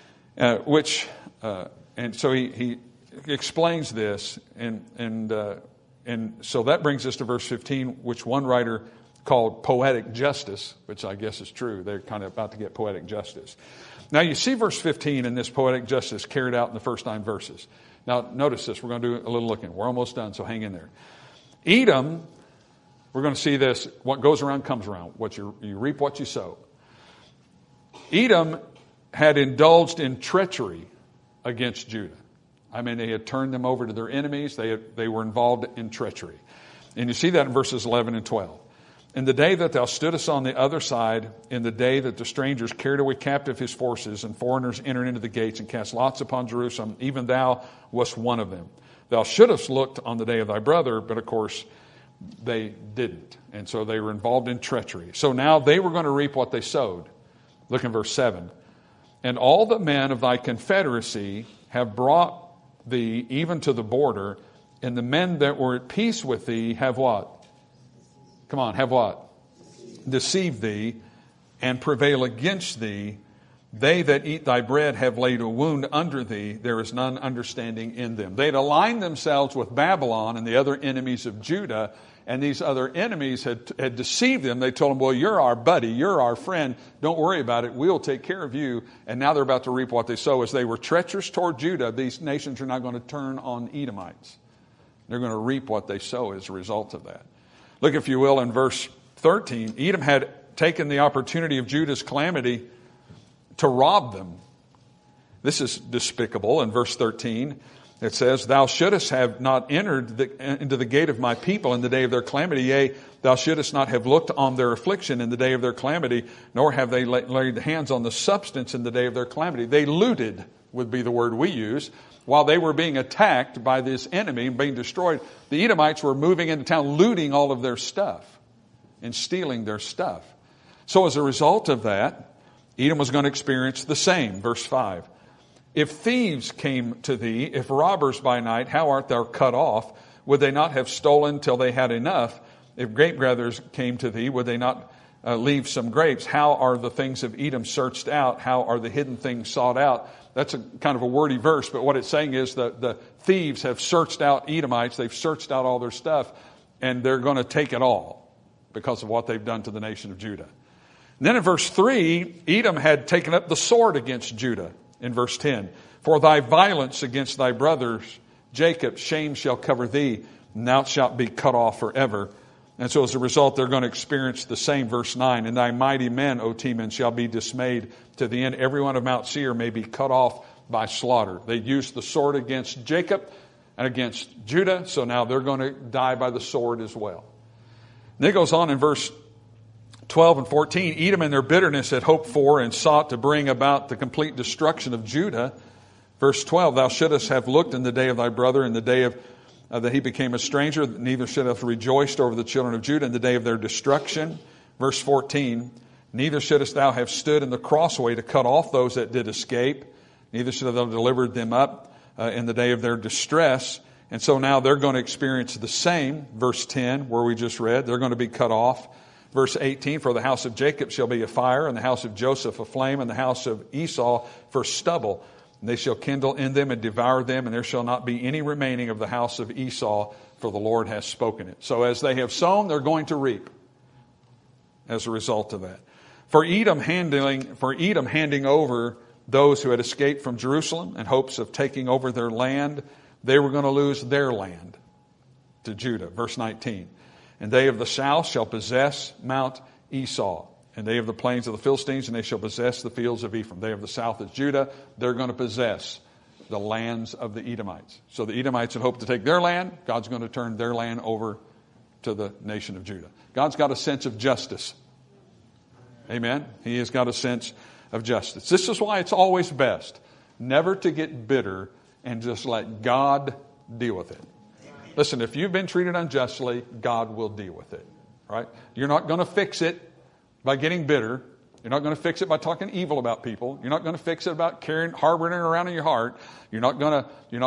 And so he explains this, and so that brings us to verse 15, which one writer called poetic justice, which I guess is true. They're kind of about to get poetic justice. Now you see verse 15 and this poetic justice carried out in the first 9 verses. Now, notice this. We're going to do a little looking. We're almost done, so hang in there. Edom, we're going to see this. What goes around comes around. You reap what you sow. Edom had indulged in treachery against Judah. I mean, they had turned them over to their enemies. They were involved in treachery. And you see that in verses 11 and 12. In the day that thou stoodest on the other side, in the day that the strangers carried away captive his forces, and foreigners entered into the gates and cast lots upon Jerusalem, even thou wast one of them. Thou shouldest looked on the day of thy brother, but of course they didn't. And so they were involved in treachery. So now they were going to reap what they sowed. Look in verse 7. And all the men of thy confederacy have brought thee even to the border, and the men that were at peace with thee have what? Come on, have what? Deceived thee and prevail against thee. They that eat thy bread have laid a wound under thee. There is none understanding in them. They'd aligned themselves with Babylon and the other enemies of Judah, and these other enemies had deceived them. They told them, well, you're our buddy, you're our friend, don't worry about it, we'll take care of you. And now they're about to reap what they sow. As they were treacherous toward Judah, these nations are now going to turn on Edomites. They're going to reap what they sow as a result of that. Look, if you will, in verse 13, Edom had taken the opportunity of Judah's calamity to rob them. This is despicable. In verse 13, it says, Thou shouldest have not entered into the gate of my people in the day of their calamity. Yea, thou shouldest not have looked on their affliction in the day of their calamity, nor have they laid hands on the substance in the day of their calamity. They looted, would be the word we use. While they were being attacked by this enemy and being destroyed, the Edomites were moving into town, looting all of their stuff and stealing their stuff. So as a result of that, Edom was going to experience the same. Verse 5. If thieves came to thee, if robbers by night, how art thou cut off? Would they not have stolen till they had enough? If grape gatherers came to thee, would they not leave some grapes? How are the things of Edom searched out? How are the hidden things sought out? That's a kind of a wordy verse, but what it's saying is that the thieves have searched out Edomites. They've searched out all their stuff, and they're going to take it all because of what they've done to the nation of Judah. And then in verse 3, Edom had taken up the sword against Judah. In verse 10, For thy violence against thy brothers, Jacob, shame shall cover thee, and thou shalt be cut off forever. And so as a result, they're going to experience the same. Verse 9, And thy mighty men, O Teman, shall be dismayed to the end. Every one of Mount Seir may be cut off by slaughter. They used the sword against Jacob and against Judah, so now they're going to die by the sword as well. And then it goes on in verse 12 and 14, Edom in their bitterness had hoped for and sought to bring about the complete destruction of Judah. Verse 12, Thou shouldest have looked in the day of thy brother, in the day of that he became a stranger, neither should have rejoiced over the children of Judah in the day of their destruction. Verse 14, Neither shouldest thou have stood in the crossway to cut off those that did escape, neither should thou have delivered them up in the day of their distress. And so now they're going to experience the same. Verse 10, where we just read, they're going to be cut off. Verse 18, For the house of Jacob shall be a fire, and the house of Joseph a flame, and the house of Esau for stubble. And they shall kindle in them and devour them, and there shall not be any remaining of the house of Esau, for the Lord has spoken it. So as they have sown, they're going to reap as a result of that. For Edom handing over those who had escaped from Jerusalem in hopes of taking over their land, they were going to lose their land to Judah. Verse 19. And they of the south shall possess Mount Esau, and they of the plains of the Philistines, and they shall possess the fields of Ephraim. They of the south is Judah. They're going to possess the lands of the Edomites. So the Edomites had hoped to take their land. God's going to turn their land over to the nation of Judah. God's got a sense of justice. Amen? He has got a sense of justice. This is why it's always best never to get bitter and just let God deal with it. Listen, if you've been treated unjustly, God will deal with it. Right? You're not going to fix it by getting bitter. You're not going to fix it by talking evil about people. You're not going to fix it about harboring it around in your heart. You're not going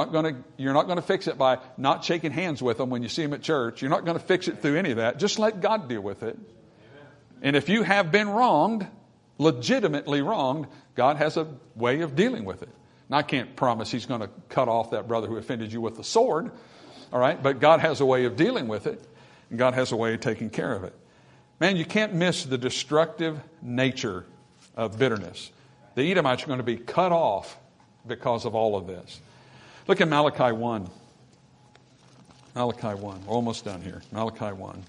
to fix it by not shaking hands with them when you see them at church. You're not going to fix it through any of that. Just let God deal with it. And if you have been wronged, legitimately wronged, God has a way of dealing with it. And I can't promise He's going to cut off that brother who offended you with the sword. All right, but God has a way of dealing with it, and God has a way of taking care of it. Man, you can't miss the destructive nature of bitterness. The Edomites are going to be cut off because of all of this. Look at Malachi 1. Malachi 1. We're almost done here. Malachi 1.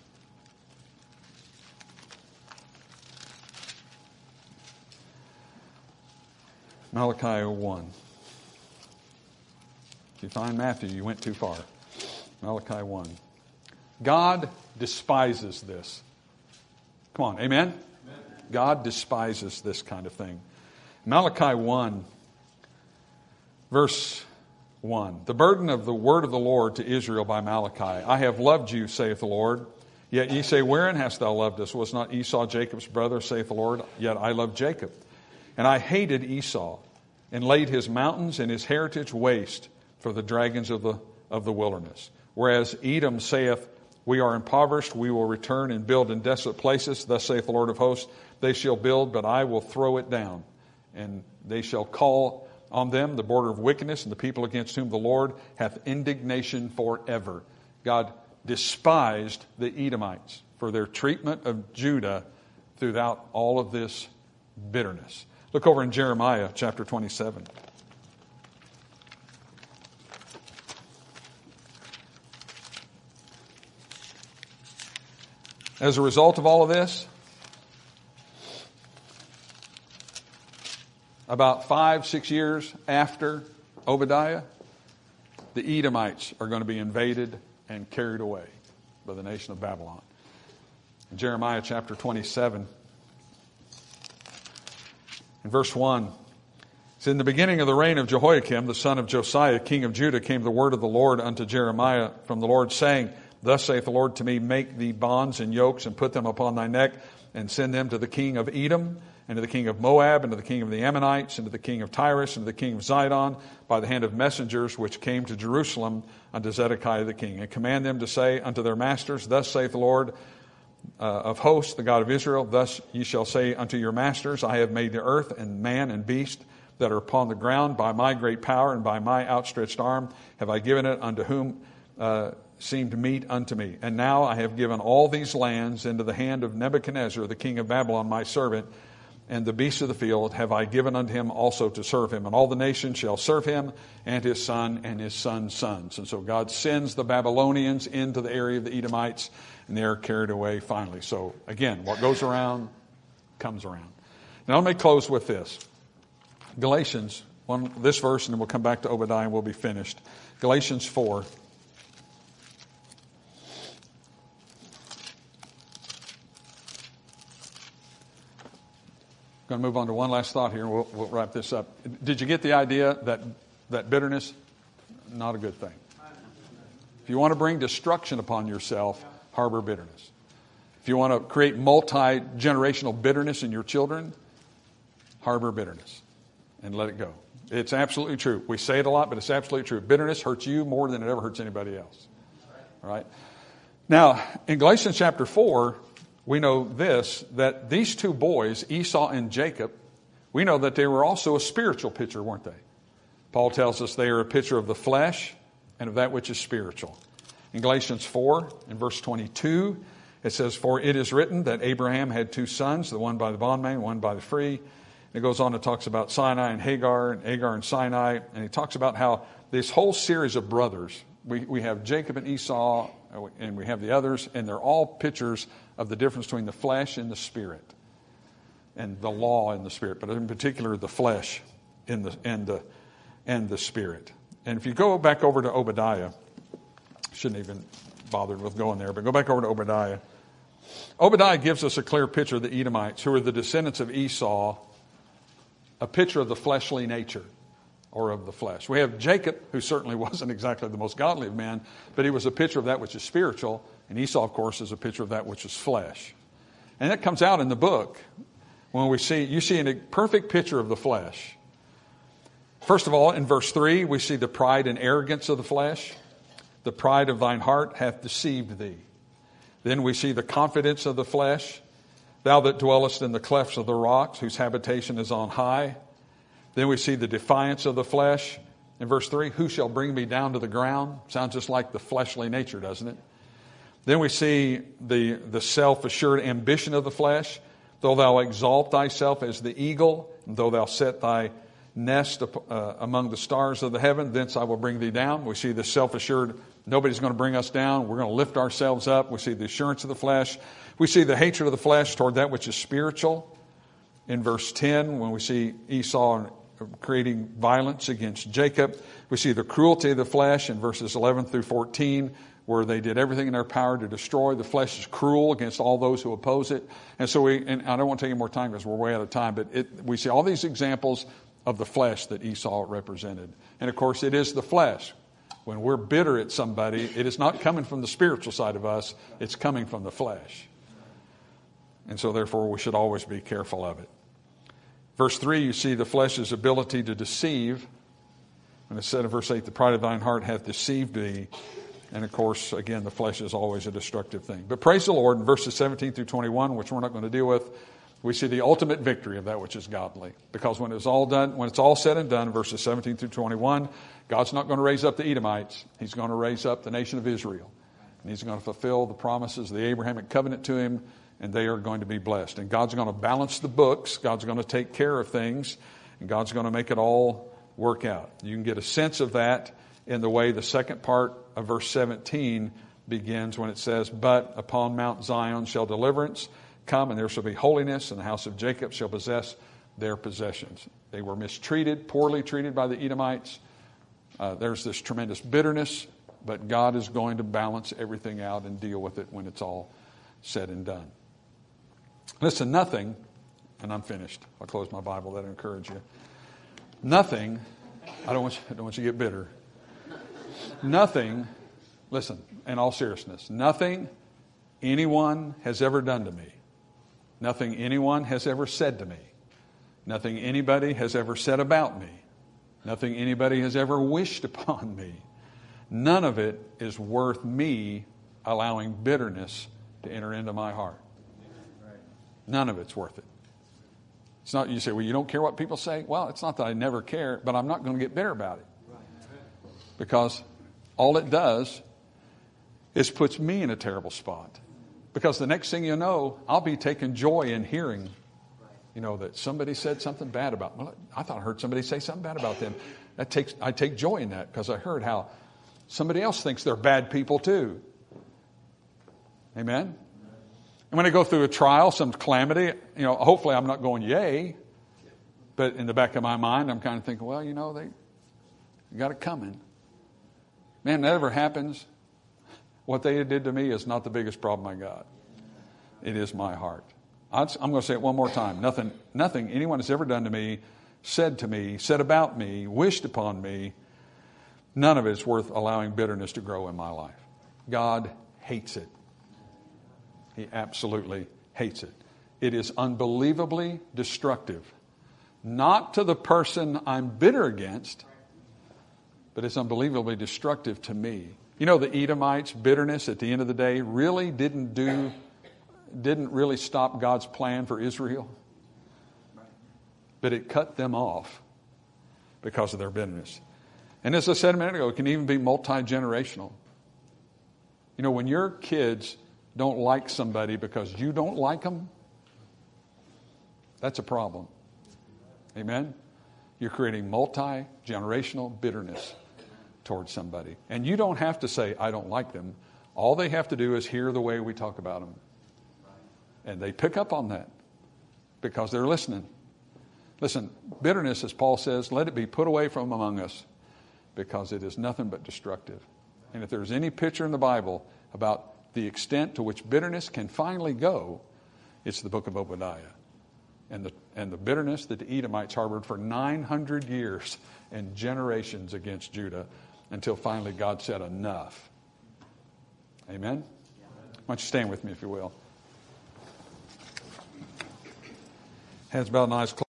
Malachi 1. If you find Matthew, you went too far. Malachi 1. God despises this. Come on, amen? Amen? God despises this kind of thing. Malachi 1, verse 1. The burden of the word of the Lord to Israel by Malachi. I have loved you, saith the Lord. Yet ye say, wherein hast thou loved us? Was not Esau Jacob's brother, saith the Lord? Yet I loved Jacob. And I hated Esau, and laid his mountains and his heritage waste for the dragons of the wilderness. Whereas Edom saith, we are impoverished, we will return and build in desolate places. Thus saith the Lord of hosts, they shall build, but I will throw it down. And they shall call on them the border of wickedness, and the people against whom the Lord hath indignation forever. God despised the Edomites for their treatment of Judah throughout all of this bitterness. Look over in Jeremiah chapter 27. As a result of all of this, about 5-6 years after Obadiah, the Edomites are going to be invaded and carried away by the nation of Babylon. In Jeremiah chapter 27, in verse 1, it's in the beginning of the reign of Jehoiakim, the son of Josiah, king of Judah, came the word of the Lord unto Jeremiah from the Lord, saying, Thus saith the Lord to me, make thee bonds and yokes, and put them upon thy neck, and send them to the king of Edom, and to the king of Moab, and to the king of the Ammonites, and to the king of Tyrus, and to the king of Zidon, by the hand of messengers which came to Jerusalem unto Zedekiah the king. And command them to say unto their masters, Thus saith the Lord of hosts, the God of Israel, Thus ye shall say unto your masters, I have made the earth, and man, and beast that are upon the ground, by my great power, and by my outstretched arm have I given it unto whom seemed meet unto me. And now I have given all these lands into the hand of Nebuchadnezzar, the king of Babylon, my servant, and the beasts of the field have I given unto him also to serve him. And all the nations shall serve him, and his son, and his son's sons. And so God sends the Babylonians into the area of the Edomites, and they are carried away finally. So again, what goes around comes around. Now let me close with this. Galatians, this verse, and then we'll come back to Obadiah and we'll be finished. Galatians 4. I'm going to move on to one last thought here, and we'll wrap this up. Did you get the idea that bitterness, not a good thing? If you want to bring destruction upon yourself, harbor bitterness. If you want to create multi-generational bitterness in your children, harbor bitterness and let it go. It's absolutely true. We say it a lot, but it's absolutely true. Bitterness hurts you more than it ever hurts anybody else. All right? Now, in Galatians chapter 4, we know this, that these two boys, Esau and Jacob, we know that they were also a spiritual picture, weren't they? Paul tells us they are a picture of the flesh and of that which is spiritual. In Galatians 4, in verse 22, it says, For it is written that Abraham had two sons, the one by the bondman, one by the free. And it goes on and talks about Sinai and Hagar and Sinai. And he talks about how this whole series of brothers, we have Jacob and Esau, and we have the others, and they're all pictures of the difference between the flesh and the spirit, and the law and the spirit, but in particular the flesh and the spirit. And if you go back over to Obadiah, shouldn't even bothered with going there, but go back over to Obadiah. Obadiah gives us a clear picture of the Edomites, who are the descendants of Esau, a picture of the fleshly nature, or of the flesh. We have Jacob, who certainly wasn't exactly the most godly of men, but he was a picture of that which is spiritual. And Esau, of course, is a picture of that which is flesh. And that comes out in the book when you see a perfect picture of the flesh. First of all, in verse 3, we see the pride and arrogance of the flesh. The pride of thine heart hath deceived thee. Then we see the confidence of the flesh. Thou that dwellest in the clefts of the rocks, whose habitation is on high. Then we see the defiance of the flesh. In verse 3, who shall bring me down to the ground? Sounds just like the fleshly nature, doesn't it? Then we see the self-assured ambition of the flesh. Though thou exalt thyself as the eagle, and though thou set thy nest among the stars of the heaven, thence I will bring thee down. We see the self-assured, nobody's going to bring us down. We're going to lift ourselves up. We see the assurance of the flesh. We see the hatred of the flesh toward that which is spiritual. In verse 10, when we see Esau creating violence against Jacob, we see the cruelty of the flesh in verses 11 through 14, where they did everything in their power to destroy. The flesh is cruel against all those who oppose it. And so and I don't want to take any more time because we're way out of time, but we see all these examples of the flesh that Esau represented. And of course, it is the flesh. When we're bitter at somebody, it is not coming from the spiritual side of us, it's coming from the flesh. And so therefore, we should always be careful of it. Verse 3, you see the flesh's ability to deceive. And it said in verse 8, the pride of thine heart hath deceived thee. And of course, again, the flesh is always a destructive thing. But praise the Lord, in verses 17 through 21, which we're not going to deal with, we see the ultimate victory of that which is godly. Because when it's all said and done, verses 17 through 21, God's not going to raise up the Edomites. He's going to raise up the nation of Israel. And he's going to fulfill the promises of the Abrahamic covenant to him, and they are going to be blessed. And God's going to balance the books. God's going to take care of things, and God's going to make it all work out. You can get a sense of that in the way the second part of verse 17 begins when it says, but upon Mount Zion shall deliverance come, and there shall be holiness, and the house of Jacob shall possess their possessions. They were mistreated, poorly treated by the Edomites. There's this tremendous bitterness, but God is going to balance everything out and deal with it when it's all said and done. Listen, nothing, and I'm finished. I'll close my Bible. That'll encourage you. Nothing, I don't want you to get bitter. Nothing, listen, in all seriousness, nothing anyone has ever done to me, nothing anyone has ever said to me, nothing anybody has ever said about me, nothing anybody has ever wished upon me, none of it is worth me allowing bitterness to enter into my heart. None of it's worth it. It's not, you say, well, you don't care what people say? Well, it's not that I never care, but I'm not going to get bitter about it. Because all it does is puts me in a terrible spot. Because the next thing you know, I'll be taking joy in hearing, that somebody said something bad about me. Well, I thought I heard somebody say something bad about them. I take joy in that because I heard how somebody else thinks they're bad people too. Amen? And when I go through a trial, some calamity, hopefully I'm not going, yay. But in the back of my mind, I'm kind of thinking, well, they got it coming. Man, that ever happens. What they did to me is not the biggest problem I got. It is my heart. I'm going to say it one more time. Nothing anyone has ever done to me, said about me, wished upon me, none of it is worth allowing bitterness to grow in my life. God hates it. He absolutely hates it. It is unbelievably destructive. Not to the person I'm bitter against, but it's unbelievably destructive to me. The Edomites' bitterness at the end of the day really didn't really stop God's plan for Israel. But it cut them off because of their bitterness. And as I said a minute ago, it can even be multi-generational. When your kids don't like somebody because you don't like them, that's a problem. Amen? You're creating multi-generational bitterness towards somebody. And you don't have to say, I don't like them. All they have to do is hear the way we talk about them. And they pick up on that because they're listening. Listen, bitterness, as Paul says, let it be put away from among us because it is nothing but destructive. And if there's any picture in the Bible about the extent to which bitterness can finally go, it's the book of Obadiah. And the bitterness that the Edomites harbored for 900 years and generations against Judah until finally God said enough. Amen? Why don't you stand with me if you will. Hands bowed and eyes closed.